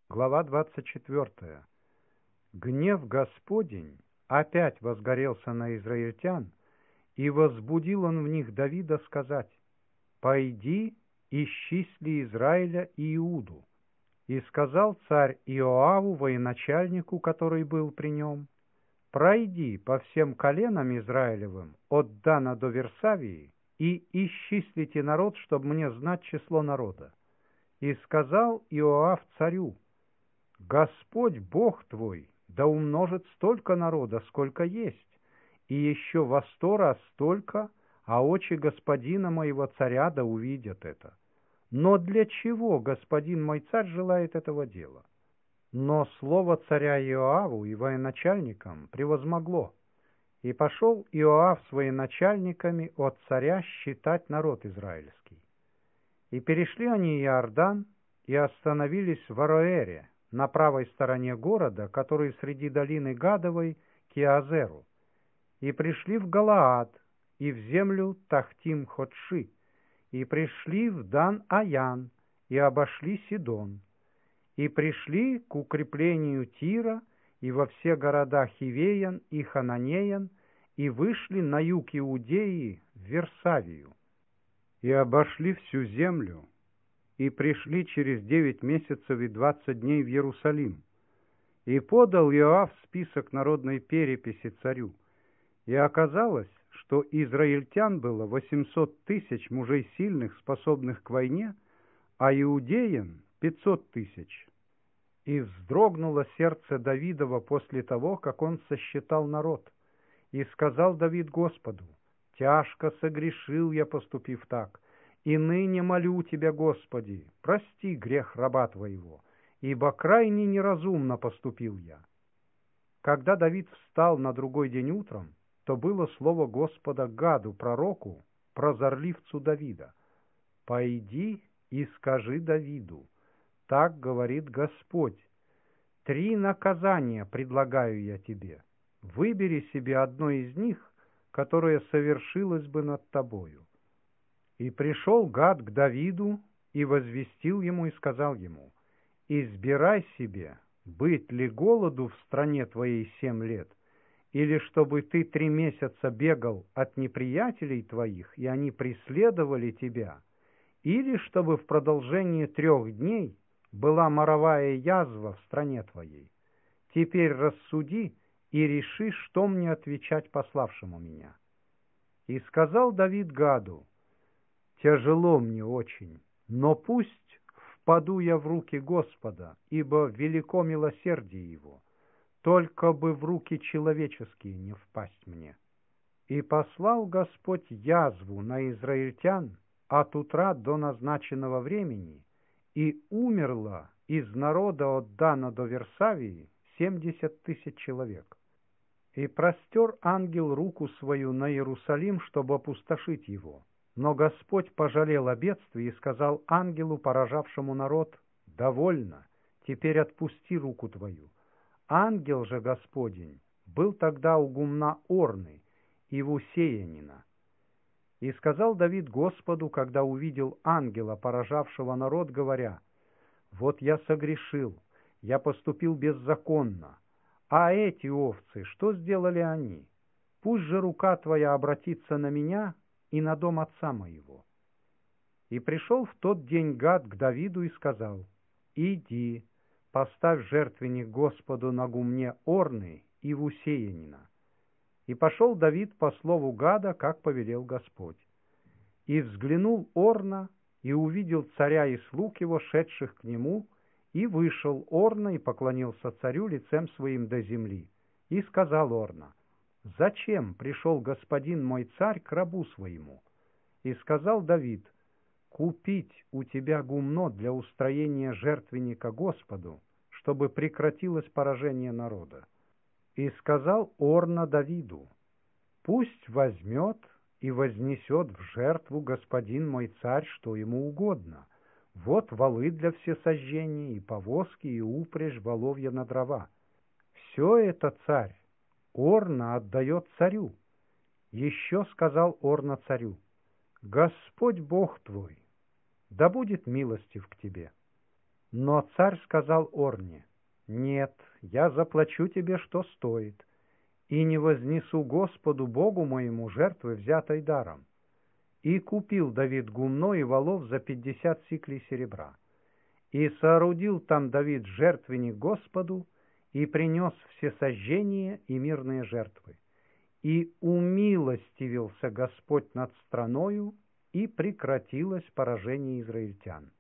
Глава 24. Гнев Господень опять возгорелся на израильтян, и возбудил он в них Давида сказать: «Пойди, исчисли Израиля и Иуду». И сказал царь Иоаву, военачальнику, который был при нем: «Пройди по всем коленам Израилевым, от Дана до Версавии, и исчислите народ, чтобы мне знать число народа». И сказал Иоав царю: «Господь Бог твой да умножит столько народа, сколько есть, и еще во 100 раз столько, а очи господина моего царя да увидят это. Но для чего господин мой царь желает этого дела?» Но слово царя Иоаву и военачальникам превозмогло, и пошел Иоав с военачальниками от царя считать народ израильский. И перешли они Иордан и остановились в Ароэре, на правой стороне города, который среди долины Гадовой, к Иазеру, и пришли в Галаад, и в землю Тахтим-Ходши, и пришли в Дан-Аян, и обошли Сидон, и пришли к укреплению Тира, и во все города Хивеян и Хананеян, и вышли на юг Иудеи в Версавию, и обошли всю землю, и пришли через 9 месяцев и 20 дней в Иерусалим. И подал Иоав список народной переписи царю, и оказалось, что израильтян было 800 тысяч мужей сильных, способных к войне, а иудеян 500 тысяч. И вздрогнуло сердце Давидова после того, как он сосчитал народ. И сказал Давид Господу: «Тяжко согрешил я, поступив так, и ныне молю Тебя, Господи, прости грех раба Твоего, ибо крайне неразумно поступил я». Когда Давид встал на другой день утром, то было слово Господа Гаду, пророку, прозорливцу Давида: «Пойди и скажи Давиду: так говорит Господь, 3 наказания предлагаю я тебе. Выбери себе одно из них, которое совершилось бы над тобою». И пришел Гад к Давиду, и возвестил ему, и сказал ему: «Избирай себе, быть ли голоду в стране твоей 7 лет, или чтобы ты 3 месяца бегал от неприятелей твоих, и они преследовали тебя, или чтобы в продолжении 3 дней была моровая язва в стране твоей. Теперь рассуди и реши, что мне отвечать пославшему меня». И сказал Давид Гаду: «Тяжело мне очень, но пусть впаду я в руки Господа, ибо велико милосердие Его, только бы в руки человеческие не впасть мне». И послал Господь язву на израильтян от утра до назначенного времени, и умерло из народа от Дана до Версавии 70 тысяч человек. И простер ангел руку свою на Иерусалим, чтобы опустошить его. Но Господь пожалел о бедствии и сказал ангелу, поражавшему народ: «Довольно, теперь отпусти руку твою». Ангел же Господень был тогда у гумна Орны и в Усеянина. И сказал Давид Господу, когда увидел ангела, поражавшего народ, говоря: «Вот я согрешил, я поступил беззаконно, а эти овцы, что сделали они? Пусть же рука твоя обратится на меня и на дом отца моего». И пришел в тот день Гад к Давиду и сказал: «Иди, поставь жертвенник Господу на гумне Орны и в Усеянина». И пошел Давид по слову Гада, как повелел Господь. И взглянул Орна, и увидел царя и слуг его, шедших к нему, и вышел Орна и поклонился царю лицем своим до земли. И сказал Орна: «Зачем пришел господин мой царь к рабу своему?» И сказал Давид: «Купить у тебя гумно для устроения жертвенника Господу, чтобы прекратилось поражение народа». И сказал Орна Давиду: «Пусть возьмет и вознесет в жертву господин мой царь, что ему угодно. Вот валы для всесожжения, и повозки, и упряжь воловья на дрова. Все это царь Орна отдает царю». Еще сказал Орна царю: «Господь Бог твой да будет милостив к тебе». Но царь сказал Орне: «Нет, я заплачу тебе, что стоит, и не вознесу Господу Богу моему жертвы, взятой даром». И купил Давид гумно и волов за 50 сиклей серебра. И соорудил там Давид жертвенник Господу, и принес всесожжения и мирные жертвы. И умилостивился Господь над страною, и прекратилось поражение израильтян.